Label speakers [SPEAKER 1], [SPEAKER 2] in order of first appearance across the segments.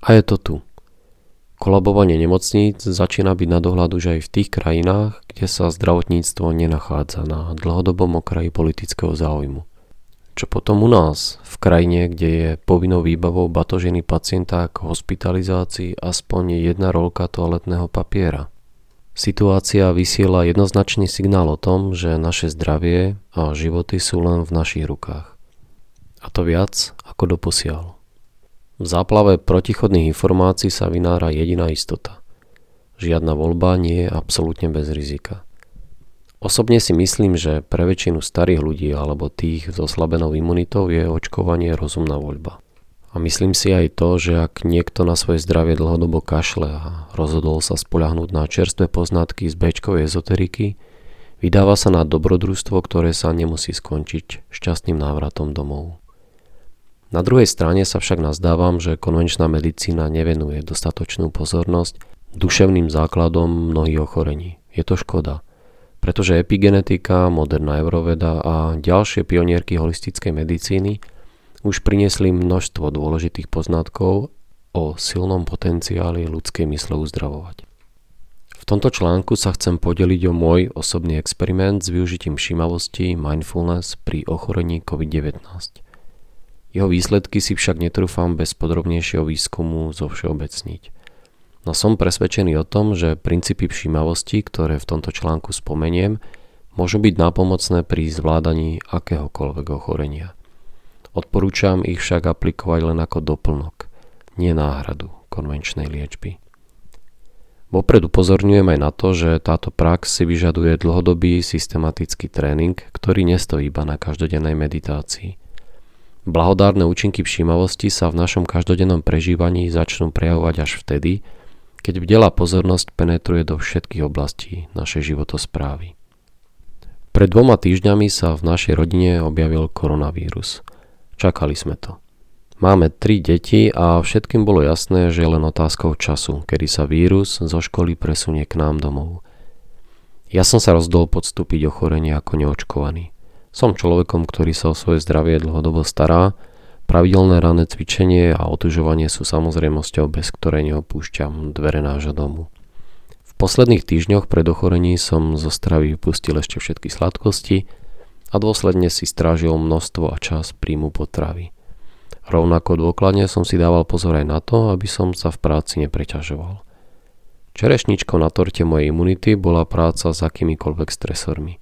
[SPEAKER 1] A je to tu. Kolabovanie nemocníc začína byť na dohľad už aj v tých krajinách, kde sa zdravotníctvo nenachádza na dlhodobom okraji politického záujmu. Čo potom u nás, v krajine, kde je povinnou výbavou batožiny pacienta k hospitalizácii aspoň jedna roľka toaletného papiera? Situácia vysiela jednoznačný signál o tom, že naše zdravie a životy sú len v našich rukách. A to viac ako doposiaľ. V záplave protichodných informácií sa vynára jediná istota. Žiadna voľba nie je absolútne bez rizika. Osobne si myslím, že pre väčšinu starých ľudí alebo tých s oslabenou imunitou je očkovanie rozumná voľba. A myslím si aj to, že ak niekto na svoje zdravie dlhodobo kašle a rozhodol sa spoľahnúť na čerstvé poznatky z béčkovej ezoteriky, vydáva sa na dobrodružstvo, ktoré sa nemusí skončiť šťastným návratom domov. Na druhej strane sa však nazdávam, že konvenčná medicína nevenuje dostatočnú pozornosť duševným základom mnohých ochorení. Je to škoda, pretože epigenetika, moderná euroveda a ďalšie pionierky holistickej medicíny už priniesli množstvo dôležitých poznatkov o silnom potenciáli ľudskej mysle uzdravovať. V tomto článku sa chcem podeliť o môj osobný experiment s využitím všímavosti mindfulness pri ochorení COVID-19. Jeho výsledky si však netrúfam bez podrobnejšieho výskumu zovšeobecniť. No som presvedčený o tom, že princípy všímavosti, ktoré v tomto článku spomeniem, môžu byť nápomocné pri zvládaní akéhokoľvek ochorenia. Odporúčam ich však aplikovať len ako doplnok, nie náhradu konvenčnej liečby. Vopred upozorňujem aj na to, že táto prax si vyžaduje dlhodobý systematický tréning, ktorý nestojí iba na každodennej meditácii. Blahodárne účinky všímavosti sa v našom každodennom prežívaní začnú prejavovať až vtedy, keď bdelá pozornosť penetruje do všetkých oblastí našej životosprávy. Pred 2 týždňami sa v našej rodine objavil koronavírus. Čakali sme to. Máme 3 deti a všetkým bolo jasné, že je len otázkou času, kedy sa vírus zo školy presunie k nám domov. Ja som sa rozhodol podstúpiť ochorenie ako neočkovaný. Som človekom, ktorý sa o svoje zdravie dlhodobo stará, pravidelné ranné cvičenie a otužovanie sú samozrejmosťou, bez ktorej neopúšťam dvere nášho domu. V posledných týždňoch pred ochorením som zo stravy vypustil ešte všetky sladkosti a dôsledne si strážil množstvo a čas príjmu potravy. Rovnako dôkladne som si dával pozor aj na to, aby som sa v práci nepreťažoval. Čerešničkou na torte mojej imunity bola práca s akýmikoľvek stresormi.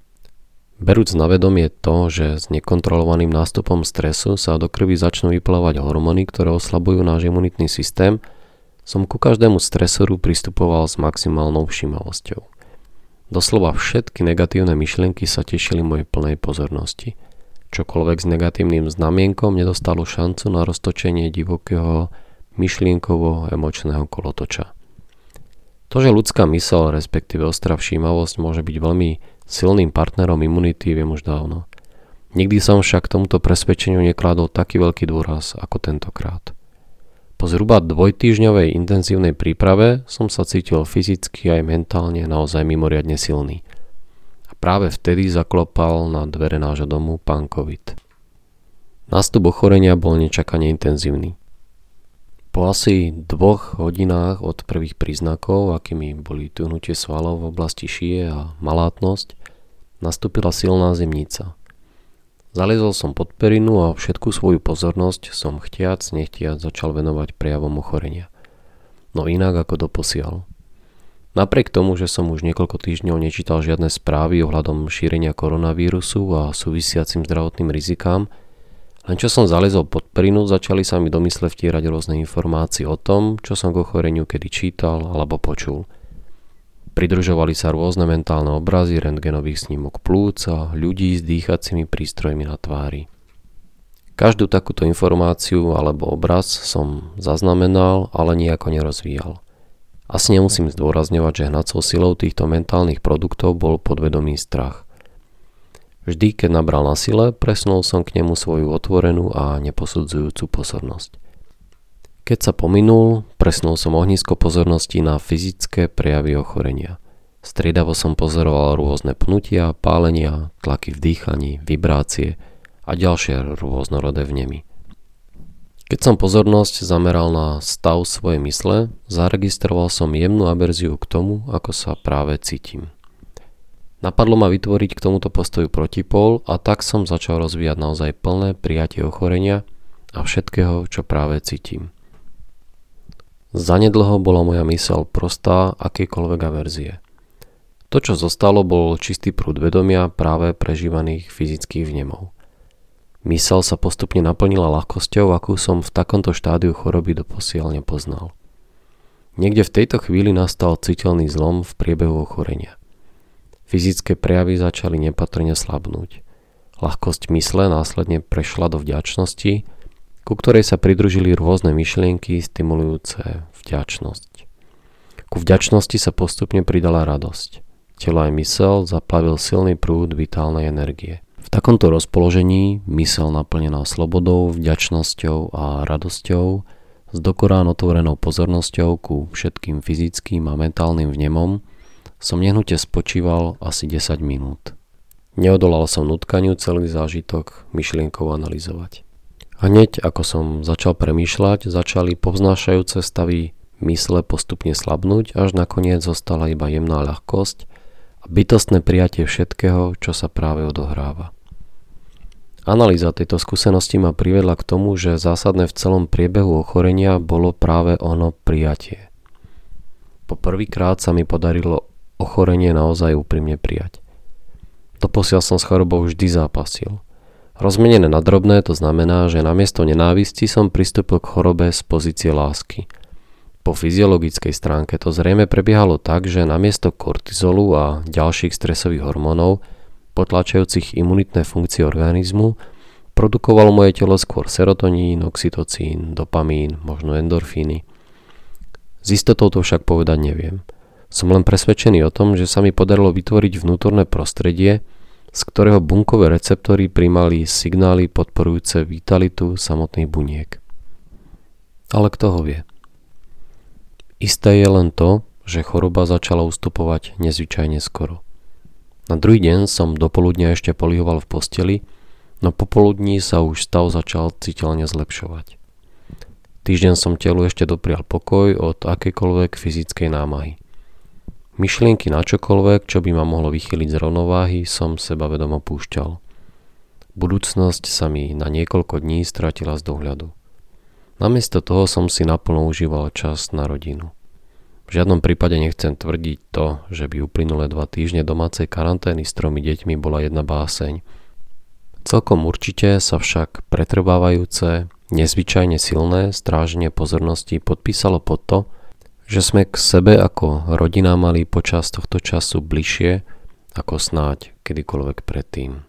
[SPEAKER 1] Berúc na vedomie to, že s nekontrolovaným nástupom stresu sa do krvi začnú vyplavovať hormóny, ktoré oslabujú náš imunitný systém, som ku každému stresoru pristupoval s maximálnou všímavosťou. Doslova všetky negatívne myšlienky sa tešili mojej plnej pozornosti. Čokoľvek s negatívnym znamienkom nedostalo šancu na roztočenie divokého myšlienkovo-emočného kolotoča. To, že ľudská myseľ, respektíve ostrá všímavosť môže byť veľmi silným partnerom imunity, viem už dávno. Nikdy som však tomuto presvedčeniu nekladol taký veľký dôraz ako tentokrát. Po zhruba 2-týždňovej intenzívnej príprave som sa cítil fyzicky aj mentálne naozaj mimoriadne silný. A práve vtedy zaklopal na dvere nášho domu pán COVID. Nástup ochorenia bol nečakane intenzívny. Po asi 2 hodinách od prvých príznakov, akými boli tuhnutie svalov v oblasti šie a malátnosť, nastúpila silná zimnica. Zaliezol som pod perinu a všetku svoju pozornosť som chtiac nechtiac začal venovať prejavom ochorenia. No inak ako doposiaľ. Napriek tomu, že som už niekoľko týždňov nečítal žiadne správy ohľadom šírenia koronavírusu a súvisiacim zdravotným rizikám, len čo som zaliezol pod perinu, začali sa mi do mysle vtierať rôzne informácie o tom, čo som k ochoreniu kedy čítal alebo počul. Pridružovali sa rôzne mentálne obrazy rentgenových snímok plúc a ľudí s dýchacími prístrojmi na tvári. Každú takúto informáciu alebo obraz som zaznamenal, ale nejako nerozvíjal. Asi nemusím zdôrazňovať, že hnacou silou týchto mentálnych produktov bol podvedomý strach. Vždy, keď nabral na sile, presunul som k nemu svoju otvorenú a neposudzujúcu pozornosť. Keď sa pominul, presunul som ohnisko pozornosti na fyzické prejavy ochorenia. Striedavo som pozoroval rôzne pnutia, pálenia, tlaky v dýchaní, vibrácie a ďalšie rôznorodé vnemy. Keď som pozornosť zameral na stav svojej mysle, zaregistroval som jemnú averziu k tomu, ako sa práve cítim. Napadlo ma vytvoriť k tomuto postoju protipól a tak som začal rozvíjať naozaj plné prijatie ochorenia a všetkého, čo práve cítim. Zanedlho bola moja myseľ prostá akejkoľvek averzie. To, čo zostalo, bol čistý prúd vedomia práve prežívaných fyzických vnemov. Myseľ sa postupne naplnila ľahkosťou, akú som v takomto štádiu choroby doposiaľ nepoznal. Niekde v tejto chvíli nastal citeľný zlom v priebehu ochorenia. Fyzické prejavy začali nepatrne slabnúť. Ľahkosť mysle následne prešla do vďačnosti, ku ktorej sa pridružili rôzne myšlienky stimulujúce vďačnosť. Ku vďačnosti sa postupne pridala radosť. Telo aj myseľ zaplavil silný prúd vitálnej energie. V takomto rozpoložení myseľ naplnená slobodou, vďačnosťou a radosťou s dokorán otvorenou pozornosťou ku všetkým fyzickým a mentálnym vnemom som nehnute spočíval asi 10 minút. Neodolal som nutkaniu celý zážitok myšlienkou analyzovať. Hneď ako som začal premýšľať, začali povznášajúce stavy mysle postupne slabnúť, až nakoniec zostala iba jemná ľahkosť a bytostné prijatie všetkého, čo sa práve odohráva. Analýza tejto skúsenosti ma privedla k tomu, že zásadné v celom priebehu ochorenia bolo práve ono prijatie. Po prvýkrát sa mi podarilo ochorenie naozaj úprimne prijať. Doposiaľ som s chorobou vždy zápasil. Rozmenené na drobné to znamená, že namiesto nenávisti som pristúpil k chorobe z pozície lásky. Po fyziologickej stránke to zrejme prebiehalo tak, že namiesto kortizolu a ďalších stresových hormónov, potlačajúcich imunitné funkcie organizmu, produkovalo moje telo skôr serotonín, oxytocín, dopamín, možno endorfíny. S istotou to však povedať neviem. Som len presvedčený o tom, že sa mi podarilo vytvoriť vnútorné prostredie, z ktorého bunkové receptory prijímali signály podporujúce vitalitu samotných buniek. Ale kto ho vie? Isté je len to, že choroba začala ustupovať nezvyčajne skoro. Na druhý deň som dopoludnia ešte polihoval v posteli, no popoludní sa už stav začal citeľne zlepšovať. Týždeň som telu ešte doprial pokoj od akejkoľvek fyzickej námahy. Myšlienky na čokoľvek, čo by ma mohlo vychyliť z rovnováhy, som sebavedomo púšťal. Budúcnosť sa mi na niekoľko dní stratila z dohľadu. Namiesto toho som si naplno užíval čas na rodinu. V žiadnom prípade nechcem tvrdiť to, že by uplynulé 2 týždne domácej karantény s 3 deťmi bola jedna báseň. Celkom určite sa však pretrvávajúce, nezvyčajne silné stráženie pozornosti podpísalo pod to, že sme k sebe ako rodina mali počas tohto času bližšie ako snáď kedykoľvek predtým.